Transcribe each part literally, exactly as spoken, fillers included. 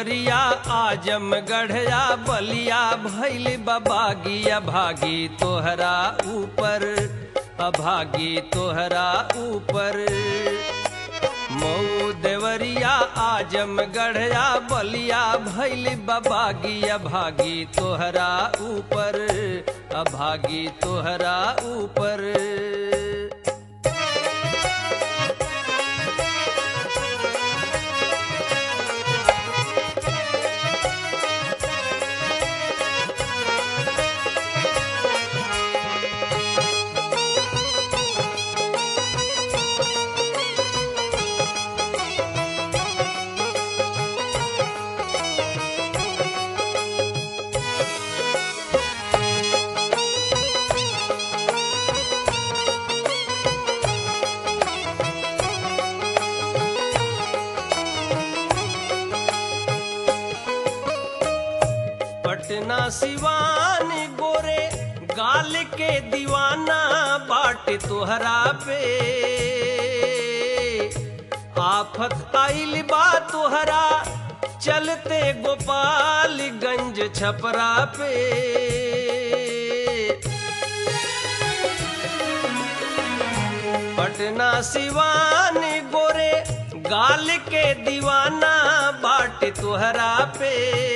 देवरिया आजमगढ़या बलिया भैल बबागी अभागी तोहरा ऊपर अभागी तोहरा ऊपर। मऊ देवरिया आजमगढ़या बलिया भैल बबागी अभागी तोहरा ऊपर अभागी तोहरा ऊपर। पटना सिवान गोरे गाल के दीवाना बाट तोहरा पे आफत आइल बा तोहरा चलते गोपालगंज छपरा पे। पटना सिवान गोरे गाल के दीवाना बाट तोहरा पे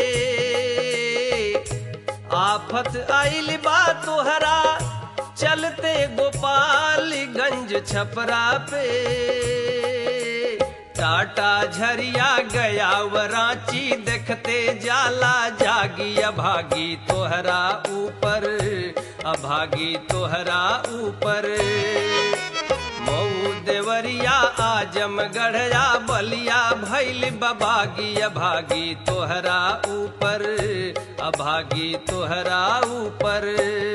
आफत आइल बा तोहरा चलते गोपालगंज छपरा पे। टाटा झरिया गया वरांची देखते जाला जागी अभागी तोहरा ऊपर अभागी तोहरा ऊपर। मऊ देवरिया आजमगढ़या बलिया भैल बबागी अभागी तोहरा ऊपर अभागी तोहरा ऊपर।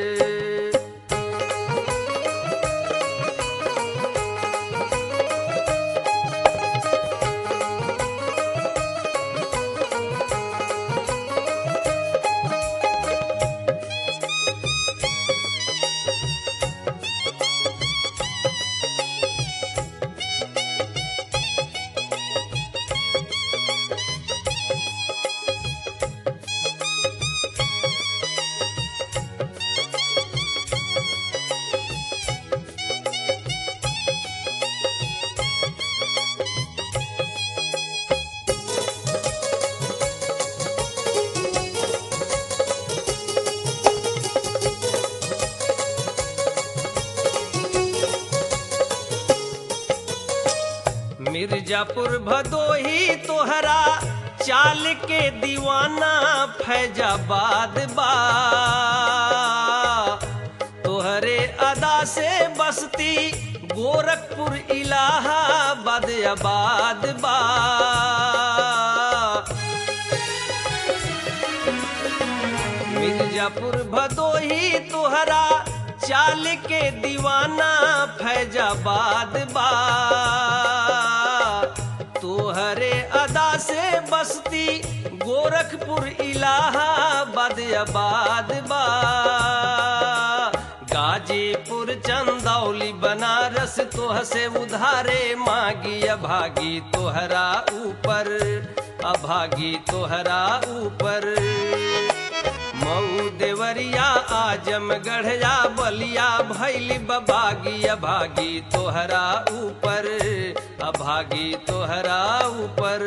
मिर्जापुर भदोही तोहरा चाल के दीवाना फैजाबाद बा तोहरे अदा से बसती गोरखपुर इलाहाबाद आबाद बा। मिर्जापुर भदोही तोहरा चाल के दीवाना फैजाबाद बा तोहरे अदा से बसती गोरखपुर इलाहाबाद आबाद बा। गाजीपुर चंदौली बनारस तोह से उधारे मांगी अभागी तोहरा ऊपर अभागी तोहरा ऊपर। मऊ देवरिया आजमगढ़या बलिया भैल बबागी अभागी तोहरा ऊपर अभागी तोहरा ऊपर।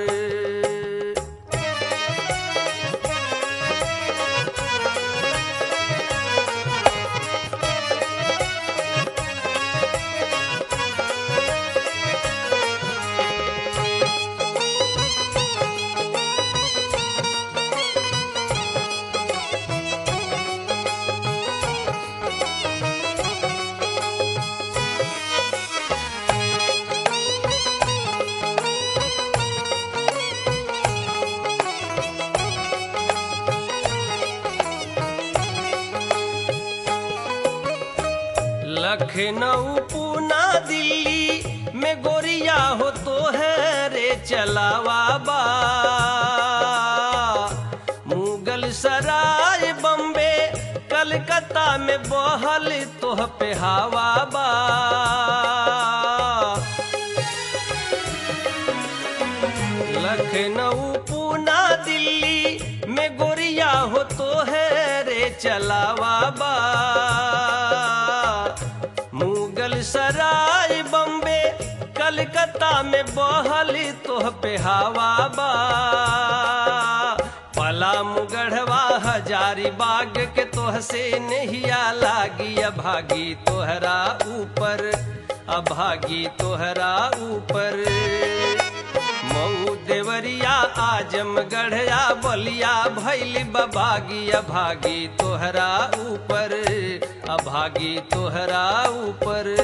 लखनऊ पूना दिल्ली में गोरिया हो तो है रे चलावा बा। मुगल सराय बम्बे कलकत्ता में बहल तोह पे हवा बा। लखनऊ पूना दिल्ली सराय बम्बे कलकत्ता में बहल तोह पे हवा बा। पलामू गढ़वा हजारी बाग के तोह से नहिया लागी अभागी तोहरा ऊपर अभागी तोहरा ऊपर। मऊ देवरिया आजमगढ़या बलिया भैली बबागी अभागी तोहरा ऊपर अभागी तोहरा ऊपर।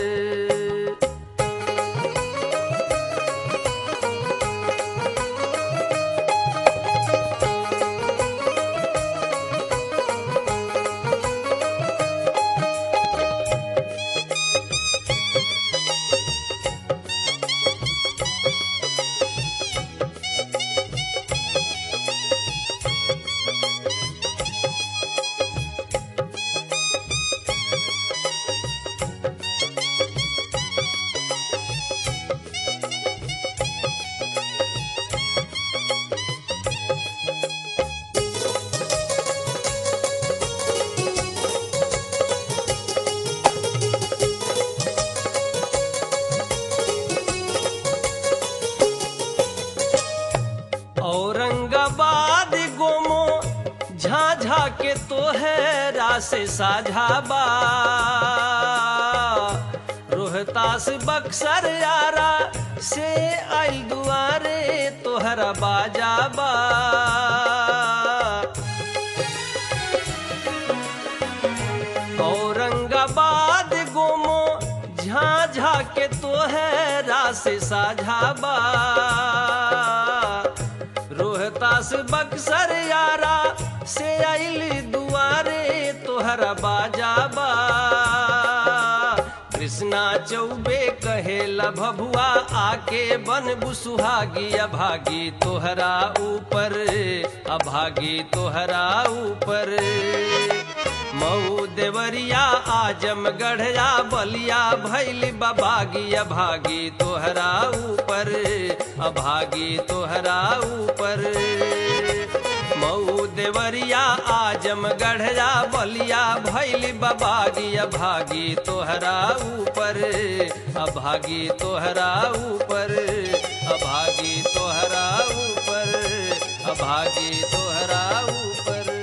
औरंगाबाद गोमो झाझा के तो है रासे साझाबा। रोहतास बक्सर यारा से आइल दुआरे तोहरा बाजाबा। औरंगाबाद गोमो झाझा के तो है रासे साझाबा। रोहतास बक्सर यारा से आइल दुआरे तोहरा बाजाबा। कृष्णा चौबे कहेला भभुआ आके बन बुसुहागी अभागी तोहरा ऊपर अभागी तोहरा ऊपर। मऊ देवरिया आजमगढ़या बलिया भैली बबागी अभागी तोहरा ऊपर अभागी तोहरा ऊपर। मऊ देवरिया आजमगढ़या बलिया भैली बबागी अभागी तोहरा ऊपर अभागी तोहरा ऊपर अभागी तोहरा ऊपर अभागी तोहरा ऊपर।